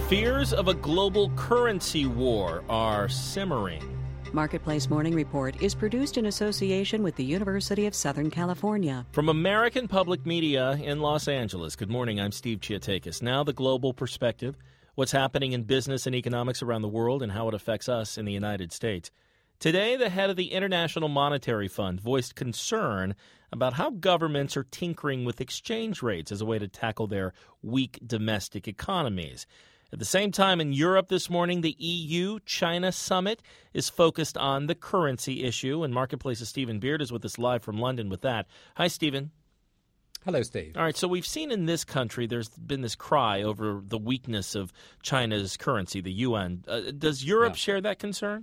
Fears of a global currency war are simmering. Marketplace Morning Report is produced in association with the University of Southern California. From American Public Media in Los Angeles, good morning, I'm Steve Chiatakis. Now the global perspective, what's happening in business and economics around the world and how it affects us in the United States. Today, the head of the International Monetary Fund voiced concern about how governments are tinkering with exchange rates as a way to tackle their weak domestic economies. At the same time, in Europe this morning, the EU-China summit is focused on the currency issue, and Marketplace's Stephen Beard is with us live from London with that. Hi, Stephen. Hello, Steve. All right, so we've seen in this country there's been this cry over the weakness of China's currency, the yuan. Does Europe share that concern?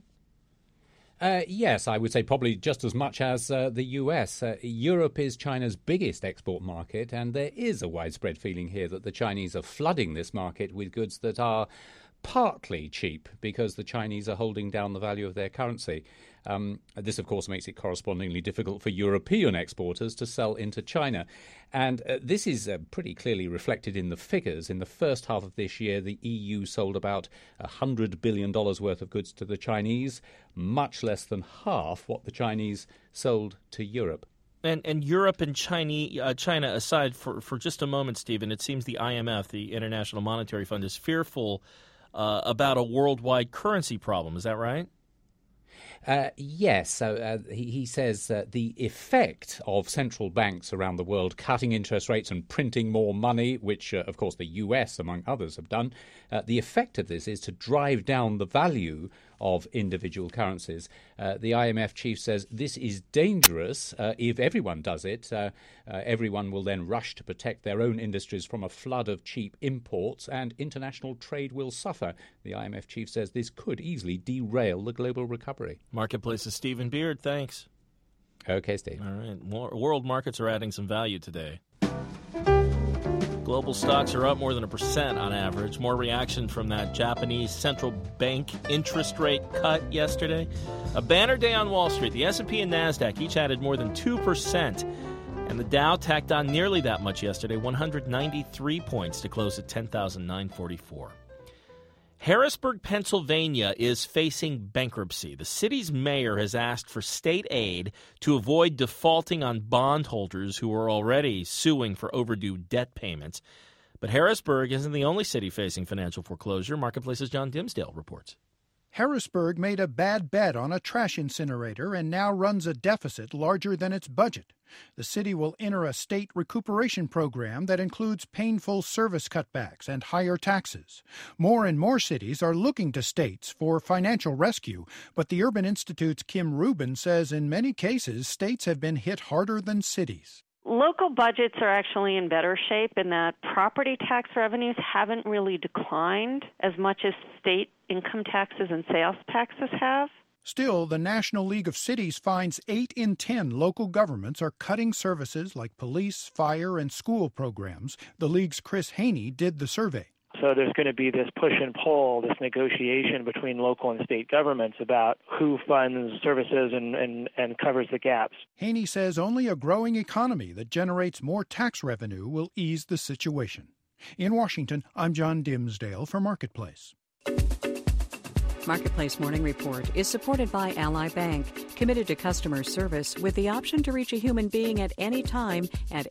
Yes, I would say probably just as much as the US. Europe is China's biggest export market, and there is a widespread feeling here that the Chinese are flooding this market with goods that are partly cheap because the Chinese are holding down the value of their currency. This, of course, makes it correspondingly difficult for European exporters to sell into China. And this is pretty clearly reflected in the figures. In the first half of this year, the EU sold about $100 billion worth of goods to the Chinese, much less than half what the Chinese sold to Europe. And Europe and China aside, for just a moment, Stephen, it seems the IMF, the International Monetary Fund, is fearful about a worldwide currency problem. Is that right? Yes. So he says the effect of central banks around the world cutting interest rates and printing more money, which, of course, the US, among others, have done, the effect of this is to drive down the value of individual currencies. The IMF chief says this is dangerous. If everyone does it, everyone will then rush to protect their own industries from a flood of cheap imports, and international trade will suffer. The IMF chief says this could easily derail the global recovery. Marketplace's Stephen Beard, thanks. Okay, Steve. All right. World markets are adding some value today. Global stocks are up more than 1% on average. More reaction from that Japanese central bank interest rate cut yesterday. A banner day on Wall Street. The S&P and NASDAQ each added more than 2%. And the Dow tacked on nearly that much yesterday, 193 points to close at 10,944. Harrisburg, Pennsylvania is facing bankruptcy. The city's mayor has asked for state aid to avoid defaulting on bondholders who are already suing for overdue debt payments. But Harrisburg isn't the only city facing financial foreclosure. Marketplace's John Dimsdale reports. Harrisburg made a bad bet on a trash incinerator and now runs a deficit larger than its budget. The city will enter a state recuperation program that includes painful service cutbacks and higher taxes. More and more cities are looking to states for financial rescue, but the Urban Institute's Kim Rubin says in many cases states have been hit harder than cities. Local budgets are actually in better shape in that property tax revenues haven't really declined as much as state income taxes and sales taxes have. Still, the National League of Cities finds 8 in 10 local governments are cutting services like police, fire, and school programs. The League's Chris Haney did the survey. So there's going to be this push and pull, this negotiation between local and state governments about who funds services and covers the gaps. Haney says only a growing economy that generates more tax revenue will ease the situation. In Washington, I'm John Dimsdale for Marketplace. Marketplace Morning Report is supported by Ally Bank, committed to customer service with the option to reach a human being at any time at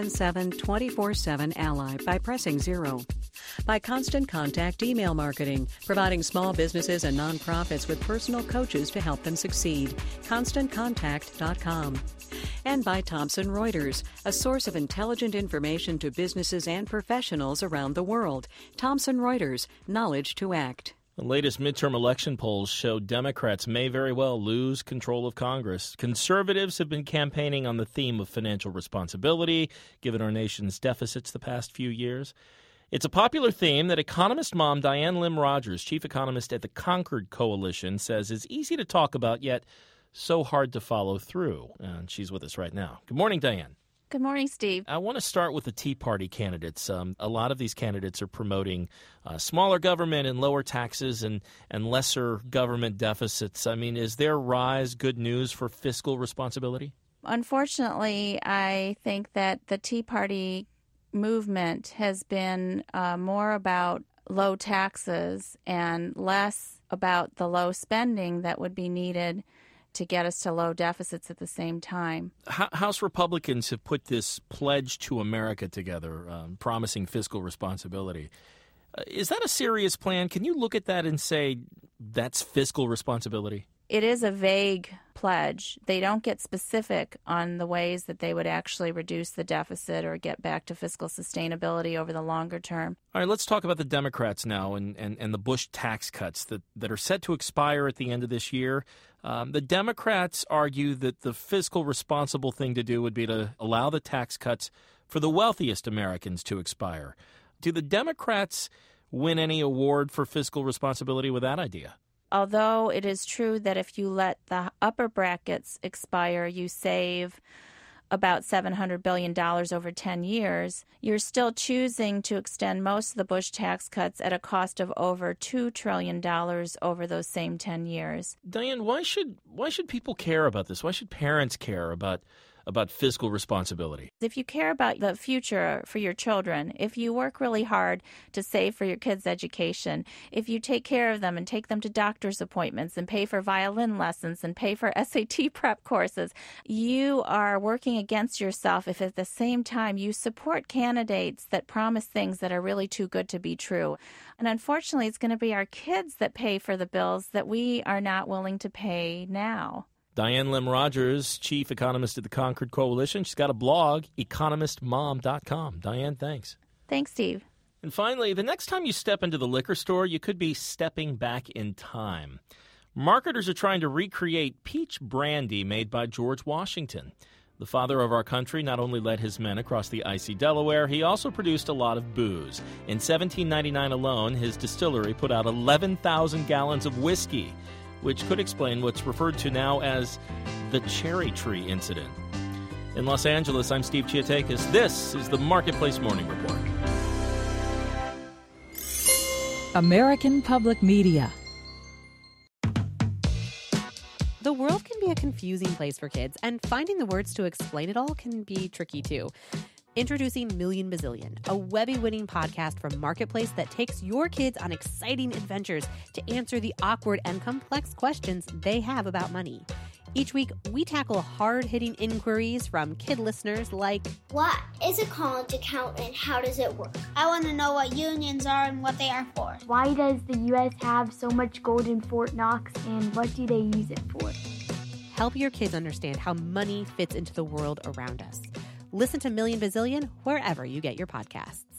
877-24-7-ALLY by pressing 0. By Constant Contact Email Marketing, providing small businesses and nonprofits with personal coaches to help them succeed. ConstantContact.com. And by Thomson Reuters, a source of intelligent information to businesses and professionals around the world. Thomson Reuters, knowledge to act. The latest midterm election polls show Democrats may very well lose control of Congress. Conservatives have been campaigning on the theme of financial responsibility, given our nation's deficits the past few years. It's a popular theme that economist mom Diane Lim Rogers, chief economist at the Concord Coalition, says is easy to talk about, yet so hard to follow through. And she's with us right now. Good morning, Diane. Good morning, Steve. I want to start with the Tea Party candidates. A lot of these candidates are promoting smaller government and lower taxes and lesser government deficits. I mean, is their rise good news for fiscal responsibility? Unfortunately, I think that the Tea Party movement has been more about low taxes and less about the low spending that would be needed to get us to low deficits at the same time. House Republicans have put this Pledge to America together, promising fiscal responsibility. Is that a serious plan? Can you look at that and say that's fiscal responsibility? It is a vague pledge. They don't get specific on the ways that they would actually reduce the deficit or get back to fiscal sustainability over the longer term. All right, let's talk about the Democrats now and the Bush tax cuts that are set to expire at the end of this year. The Democrats argue that the fiscal responsible thing to do would be to allow the tax cuts for the wealthiest Americans to expire. Do the Democrats win any award for fiscal responsibility with that idea? Although it is true that if you let the upper brackets expire, you save about $700 billion over 10 years, you're still choosing to extend most of the Bush tax cuts at a cost of over $2 trillion over those same 10 years. Diane, why should people care about this? Why should parents care about fiscal responsibility? If you care about the future for your children, if you work really hard to save for your kids' education, if you take care of them and take them to doctor's appointments and pay for violin lessons and pay for SAT prep courses, you are working against yourself if at the same time you support candidates that promise things that are really too good to be true. And unfortunately, it's going to be our kids that pay for the bills that we are not willing to pay now. Diane Lim Rogers, chief economist at the Concord Coalition. She's got a blog, economistmom.com. Diane, thanks. Thanks, Steve. And finally, the next time you step into the liquor store, you could be stepping back in time. Marketers are trying to recreate peach brandy made by George Washington. The father of our country not only led his men across the icy Delaware, he also produced a lot of booze. In 1799 alone, his distillery put out 11,000 gallons of whiskey, which could explain what's referred to now as the cherry tree incident. In Los Angeles, I'm Steve Chiatakis. This is the Marketplace Morning Report. American Public Media. The world can be a confusing place for kids, and finding the words to explain it all can be tricky too. Introducing Million Bazillion, a Webby-winning podcast from Marketplace that takes your kids on exciting adventures to answer the awkward and complex questions they have about money. Each week, we tackle hard-hitting inquiries from kid listeners like, what is a college account and how does it work? I want to know what unions are and what they are for. Why does the U.S. have so much gold in Fort Knox and what do they use it for? Help your kids understand how money fits into the world around us. Listen to Million Bazillion wherever you get your podcasts.